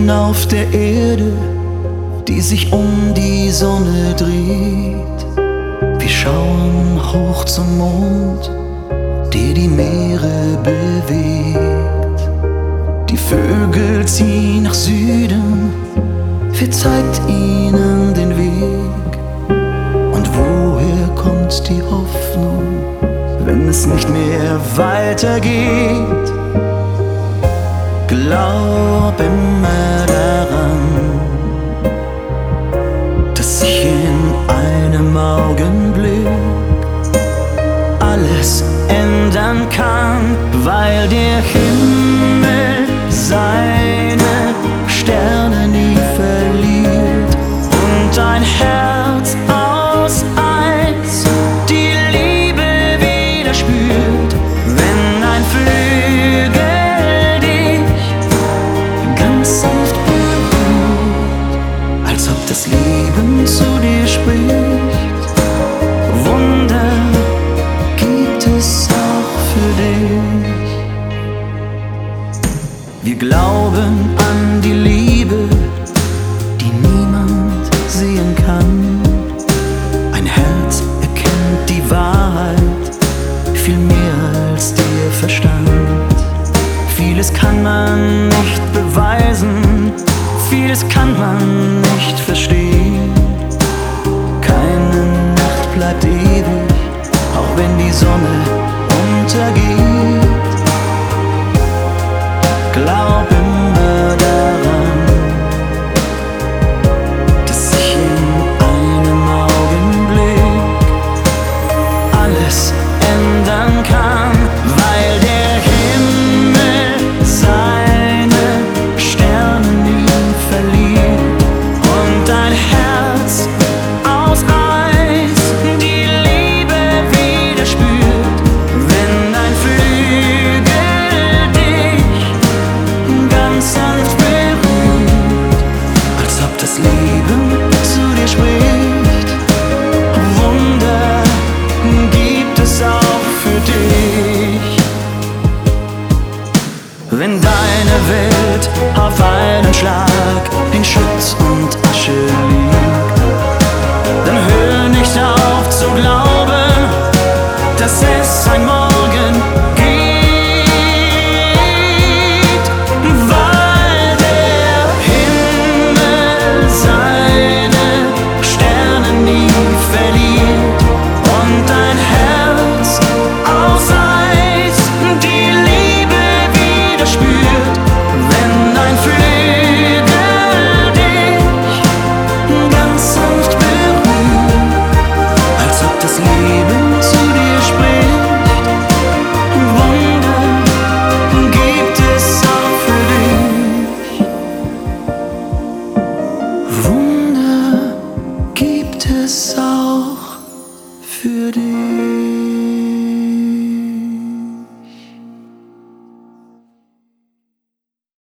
Stern auf der Erde, die sich um die Sonne dreht. Wir schauen hoch zum Mond, der die Meere bewegt. Die Vögel ziehen nach Süden, wer zeigt ihnen den Weg? Und woher kommt die Hoffnung, wenn es nicht mehr weitergeht? Glaub immer daran, dass sich in einem Augenblick alles ändern kann, weil der Himmel seine Sterne nie verliert und ein Herz aus Eis die Liebe wieder spürt, wenn ein Flügel sanft berührt, als ob das Leben zu dir spricht. Wunder gibt es auch für dich. Wir glauben an die Liebe, die niemand sehen kann. Ein Herz erkennt die Wahrheit viel mehr als der Verstand. Vieles kann man nicht beweisen, vieles kann man nicht verstehen. Keine Nacht bleibt ewig, auch wenn die Sonne untergeht. Glaub immer daran, dass sich in einem Augenblick alles ändern kann, weil der Himmel seine Sterne nie verliert und ein Herz aus Eis die Liebe wieder spürt, wenn ein Flügel dich ganz sanft berührt, als ob das Leben zu dir spricht. Wunder gibt es auch für dich. Wenn deine Welt auf einen Schlag in Schutt und Asche liegt, dann hör nicht auf zu glauben, dass es ein Morgen gibt, weil der Himmel seine Sterne nie verliert und ein Herz aus Eis die Liebe wieder spürt, wenn ein Flügel dich ganz sanft berührt, als ob das Leben zu dir spricht. Wunder gibt es auch für dich. Wunder gibt es auch